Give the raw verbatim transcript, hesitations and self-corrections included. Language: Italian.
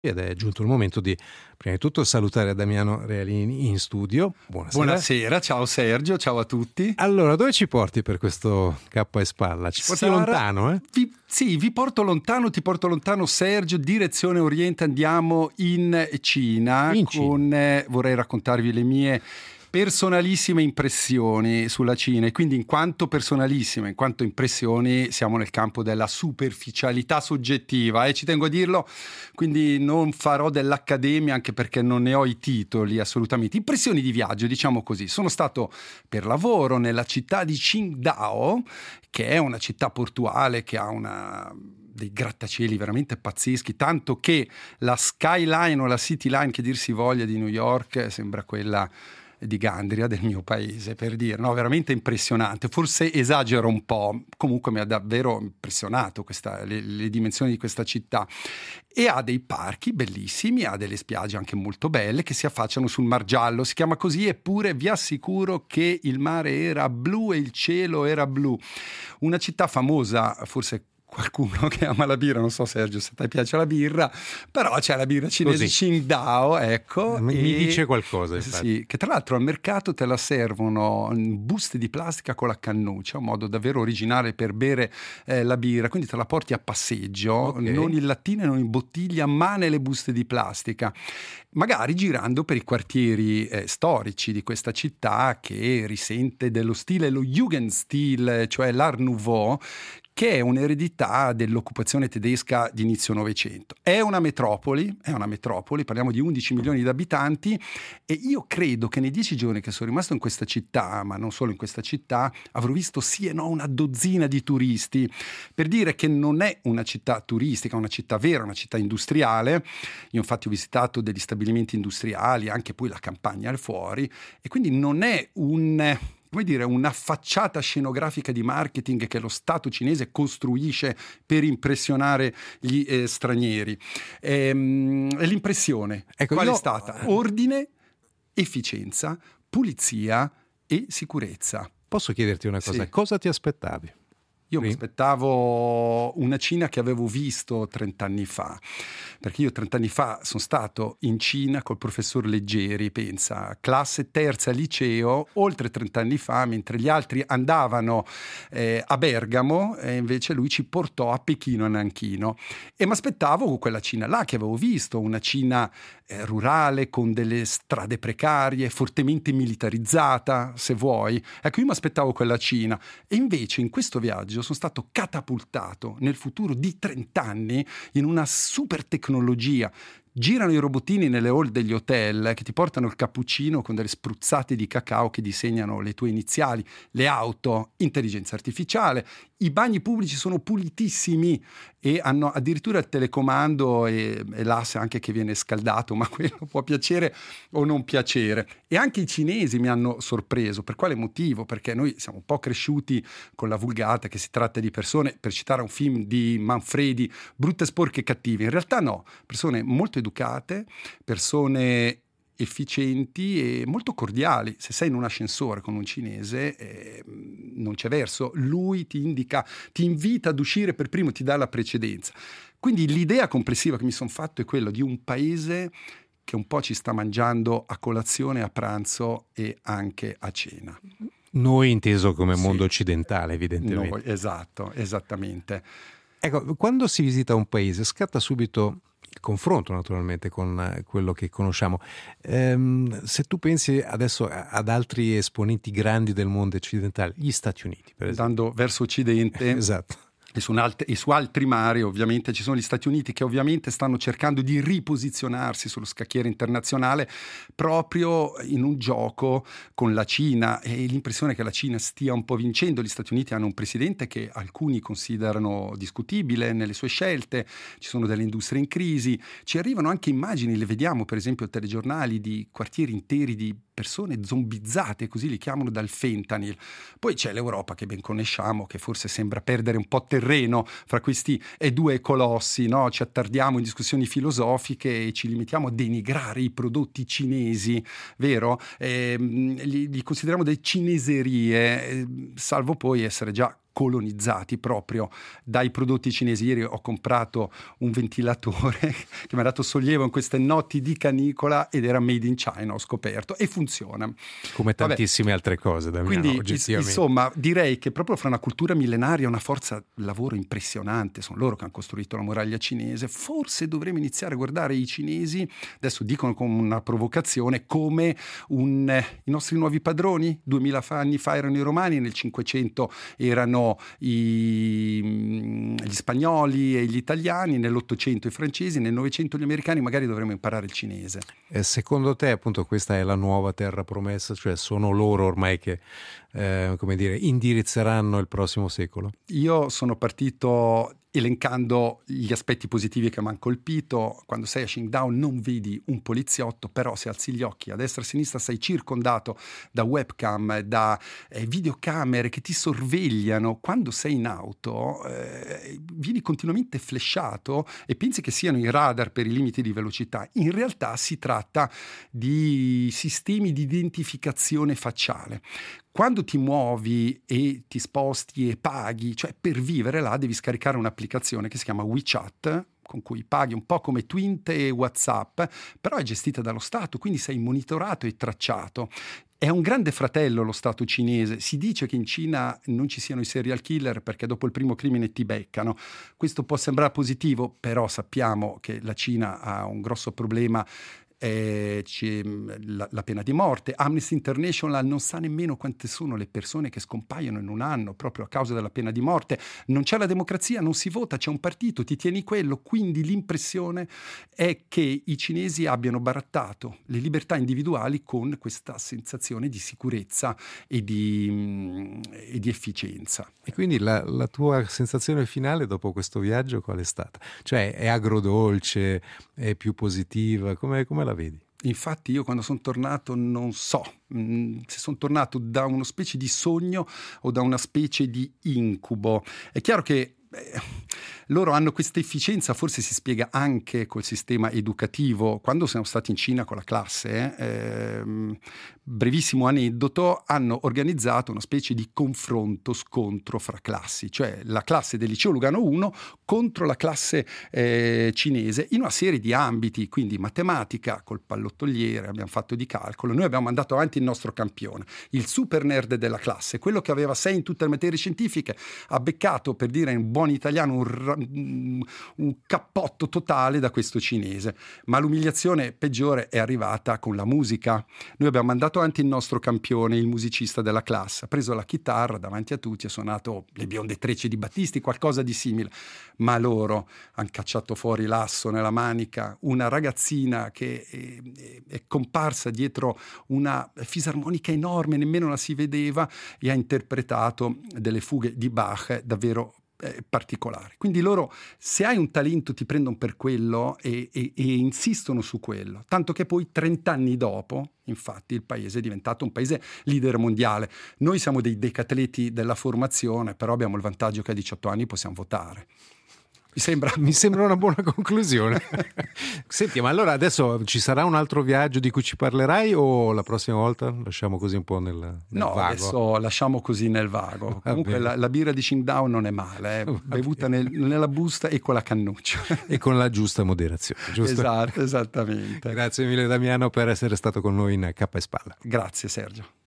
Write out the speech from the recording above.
Ed è giunto il momento di, prima di tutto, salutare Damiano Realini in studio. Buonasera. Buonasera, ciao Sergio, ciao a tutti. Allora, dove ci porti per questo cappo e spalla? Ci porti Sara, lontano, eh? Vi, sì, vi porto lontano, ti porto lontano Sergio, direzione Oriente, andiamo in Cina. In con, Cina. Eh, vorrei raccontarvi le mie personalissime impressioni sulla Cina, e quindi in quanto personalissime, in quanto impressioni, siamo nel campo della superficialità soggettiva, e eh, ci tengo a dirlo, quindi non farò dell'accademia, anche perché non ne ho i titoli assolutamente. Impressioni di viaggio, diciamo così. Sono stato per lavoro nella città di Qingdao, che è una città portuale che ha una dei grattacieli veramente pazzeschi, tanto che la skyline o la city line, che dir si voglia, di New York sembra quella di Gandria, del mio paese, per dire, no, veramente impressionante. Forse esagero un po', comunque mi ha davvero impressionato questa, le, le dimensioni di questa città, e ha dei parchi bellissimi, ha delle spiagge anche molto belle che si affacciano sul Mar Giallo, si chiama così, eppure vi assicuro che il mare era blu e il cielo era blu. Una città famosa, forse qualcuno che ama la birra, non so Sergio se ti piace la birra, però c'è la birra cinese Qingdao, ecco. Mi, e, mi dice qualcosa, infatti. Sì, che tra l'altro al mercato te la servono in buste di plastica con la cannuccia, un modo davvero originale per bere eh, la birra, quindi te la porti a passeggio, okay, non in lattina, non in bottiglia, ma nelle buste di plastica, magari girando per i quartieri eh, storici di questa città, che risente dello stile, lo Jugendstil, cioè l'Art Nouveau, che è un'eredità dell'occupazione tedesca di inizio Novecento. È una metropoli, è una metropoli, parliamo di undici milioni di abitanti, e io credo che nei dieci giorni che sono rimasto in questa città, ma non solo in questa città, avrò visto sì e no una dozzina di turisti, per dire che non è una città turistica, è una città vera, una città industriale. Io infatti ho visitato degli stabilimenti industriali, anche poi la campagna al fuori, e quindi non è un... come dire, una facciata scenografica di marketing che lo Stato cinese costruisce per impressionare gli eh, stranieri. Ehm, l'impressione, ecco, qual io... è stata? Ordine, efficienza, pulizia e sicurezza. Posso chiederti una cosa? Sì. Cosa ti aspettavi? Io mi aspettavo una Cina che avevo visto trent'anni fa, perché io trent'anni fa sono stato in Cina col professor Leggeri, pensa, classe terza liceo, oltre trent'anni fa, mentre gli altri andavano eh, a Bergamo, e invece lui ci portò a Pechino, a Nanchino, e mi aspettavo quella Cina là che avevo visto, una Cina eh, rurale, con delle strade precarie, fortemente militarizzata, se vuoi. Ecco, io mi aspettavo quella Cina, e invece in questo viaggio sono stato catapultato nel futuro di trent'anni in una super tecnologia. Girano i robottini nelle hall degli hotel che ti portano il cappuccino con delle spruzzate di cacao che disegnano le tue iniziali, le auto, intelligenza artificiale, i bagni pubblici sono pulitissimi e hanno addirittura il telecomando e, e l'asse anche che viene scaldato, ma quello può piacere o non piacere. E anche i cinesi mi hanno sorpreso. Per quale motivo? Perché noi siamo un po' cresciuti con la vulgata che si tratta di persone, per citare un film di Manfredi, brutte, sporche e cattive. In realtà no, persone molto educate, persone efficienti e molto cordiali. Se sei in un ascensore con un cinese eh, non c'è verso, lui ti indica, ti invita ad uscire per primo, ti dà la precedenza. Quindi l'idea complessiva che mi sono fatto è quella di un paese che un po' ci sta mangiando a colazione, a pranzo e anche a cena. Noi inteso come sì. mondo occidentale, evidentemente. Noi, esatto, esattamente. Ecco, quando si visita un paese scatta subito il confronto, naturalmente, con quello che conosciamo. Ehm, se tu pensi adesso ad altri esponenti grandi del mondo occidentale, gli Stati Uniti, per esempio. Andando verso occidente. Esatto. E su, alt- e su altri mari ovviamente ci sono gli Stati Uniti, che ovviamente stanno cercando di riposizionarsi sullo scacchiere internazionale proprio in un gioco con la Cina, e l'impressione è che la Cina stia un po' vincendo. Gli Stati Uniti hanno un presidente che alcuni considerano discutibile nelle sue scelte, ci sono delle industrie in crisi, ci arrivano anche immagini, le vediamo per esempio ai telegiornali, di quartieri interi di persone zombizzate, così li chiamano, dal fentanyl. Poi c'è l'Europa, che ben conosciamo, che forse sembra perdere un po' terreno fra questi e due colossi, no? Ci attardiamo in discussioni filosofiche e ci limitiamo a denigrare i prodotti cinesi, vero? E, li, li consideriamo delle cineserie, salvo poi essere già colonizzati proprio dai prodotti cinesi. Ieri ho comprato un ventilatore che mi ha dato sollievo in queste notti di canicola ed era made in China, ho scoperto, e funziona. Come tantissime Vabbè. altre cose, Damiano, quindi oggettivamente. Insomma, direi che proprio fra una cultura millenaria e una forza lavoro impressionante, sono loro che hanno costruito la muraglia cinese. Forse dovremmo iniziare a guardare i cinesi, adesso dicono con una provocazione, come un, eh, i nostri nuovi padroni. Duemila anni fa erano i romani, nel Cinquecento erano I, gli spagnoli e gli italiani, nell'Ottocento i francesi, nel Novecento gli americani. Magari dovremmo imparare il cinese. E secondo te, appunto, questa è la nuova terra promessa, cioè sono loro ormai che eh, come dire, indirizzeranno il prossimo secolo? Io sono partito elencando gli aspetti positivi che mi hanno colpito. Quando sei a Qingdao non vedi un poliziotto, però se alzi gli occhi a destra e a sinistra sei circondato da webcam, da eh, videocamere che ti sorvegliano. Quando sei in auto eh, vieni continuamente flashato e pensi che siano i radar per i limiti di velocità. In realtà si tratta di sistemi di identificazione facciale. Quando ti muovi e ti sposti e paghi, cioè per vivere là devi scaricare un'applicazione che si chiama WeChat, con cui paghi un po' come Twint e WhatsApp, però è gestita dallo Stato, quindi sei monitorato e tracciato. È un grande fratello lo Stato cinese. Si dice che in Cina non ci siano i serial killer perché dopo il primo crimine ti beccano. Questo può sembrare positivo, però sappiamo che la Cina ha un grosso problema. Eh, la, la pena di morte. Amnesty International non sa nemmeno quante sono le persone che scompaiono in un anno proprio a causa della pena di morte. Non c'è la democrazia, non si vota, c'è un partito, ti tieni quello. Quindi l'impressione è che i cinesi abbiano barattato le libertà individuali con questa sensazione di sicurezza e di, e di efficienza. E quindi la, la tua sensazione finale dopo questo viaggio qual è stata? Cioè è agrodolce, è più positiva, come, come la vedi? Infatti io quando sono tornato non so mh, se sono tornato da una specie di sogno o da una specie di incubo. È chiaro che beh, loro hanno questa efficienza, forse si spiega anche col sistema educativo. Quando siamo stati in Cina con la classe, eh, brevissimo aneddoto, hanno organizzato una specie di confronto, scontro fra classi, cioè la classe del liceo Lugano uno contro la classe eh, cinese in una serie di ambiti, quindi matematica col pallottoliere, abbiamo fatto di calcolo. Noi abbiamo mandato avanti il nostro campione, il super nerd della classe, quello che aveva sei in tutte le materie scientifiche, ha beccato, per dire in buon italiano, un un cappotto totale da questo cinese. Ma l'umiliazione peggiore è arrivata con la musica. Noi abbiamo mandato avanti il nostro campione, il musicista della classe, ha preso la chitarra davanti a tutti, ha suonato Le bionde trecce di Battisti, qualcosa di simile, ma loro hanno cacciato fuori l'asso nella manica, una ragazzina che è, è comparsa dietro una fisarmonica enorme, nemmeno la si vedeva, e ha interpretato delle fughe di Bach davvero particolare. Quindi loro, se hai un talento, ti prendono per quello e, e, e insistono su quello, tanto che poi trent'anni dopo infatti il paese è diventato un paese leader mondiale. Noi siamo dei decatleti della formazione, però abbiamo il vantaggio che a diciotto anni possiamo votare. Mi sembra... Mi sembra una buona conclusione. Senti, ma allora adesso ci sarà un altro viaggio di cui ci parlerai o la prossima volta lasciamo così un po' nel, nel no, vago? Adesso lasciamo così nel vago. Comunque la, la birra di Qingdao non è male, eh? Bevuta nel, nella busta e con la cannuccia. E con la giusta moderazione, giusto? Esatto, esattamente. Grazie mille Damiano per essere stato con noi in Cappa e Spalla. Grazie Sergio.